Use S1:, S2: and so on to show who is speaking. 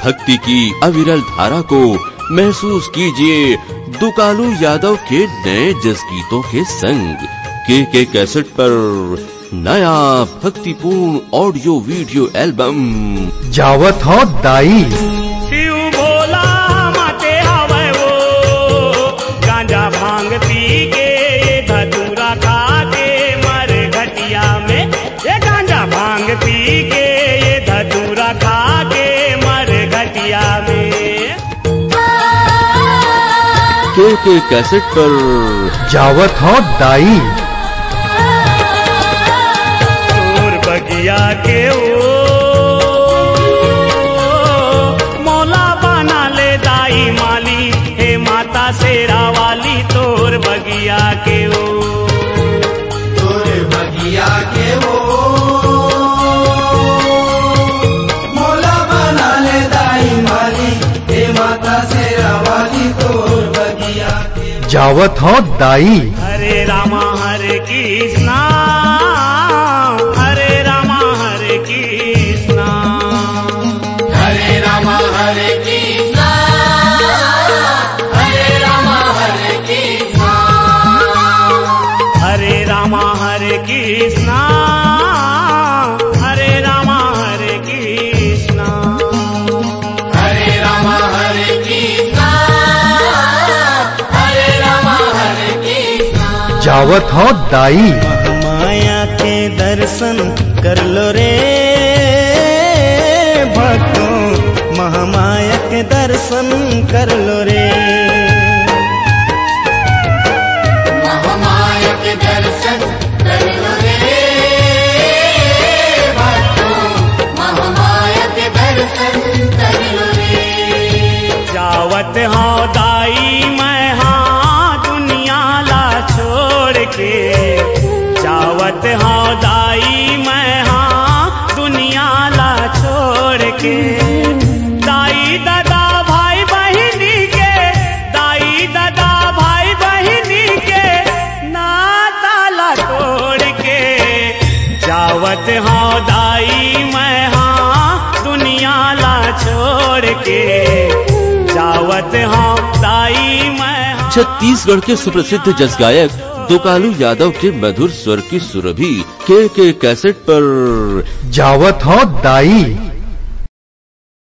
S1: भक्ति की अविरल धारा को महसूस कीजिए दुकालू यादव के नए जस गीतों के संग। के कैसेट पर नया भक्तिपूर्ण ऑडियो वीडियो एल्बम
S2: जावत हो दाई।
S3: शिव भोला माते आवे वो गांजा भांग पी के धतूरा खा के मर घटिया में, ये गांजा भांग पी के ये धतूरा खा के मर घटिया में।
S1: के कैसेट पर
S2: जावत हो दाई।
S3: बगिया के ओ मौला बना ले दाई माली, हे माता शेरा वाली तोर बगिया के ओ,
S4: तोर बगिया के ओ मौला बना ले दाई माली, हे माता शेरा वाली तोर बगिया के।
S2: जावत हो दाई।
S3: हरे रामा हरे कृष्णा, हरे रामा हरे कृष्णा,
S4: हरे रामा हरे कृष्णा, हरे रामा हरे कृष्णा,
S3: हरे रामा हरे कृष्णा, हरे रामा हरे कृष्णा,
S4: हरे रामा हरे कृष्णा, हरे रामा हरे कृष्णा।
S2: जावत हो दाई।
S3: माया के दर्शन कर लो रे भक्तों, महामाया के दर्शन कर लो रे।
S4: महामाया के दर्शन कर लो रे भक्तों, महामाया के दर्शन कर लो रे।
S3: जावत हाँ दाई मैं हाँ दुनिया ला छोड़ के, जावत हाँ दाई मैं हाँ दुनिया ला छोड़ के। दाई दादा भाई बहिनी के, दाई दादा भाई बहिनी के नाता ला तोड़ के। जावत हाँ दाई मैं हाँ दुनिया ला छोड़ के, जावत हाँ दाई मैं हाँ।
S1: छत्तीसगढ़ के सुप्रसिद्ध जस गायक दुकालू यादव के मधुर स्वर की सुरभि के कैसेट पर
S2: जावत हो दाई।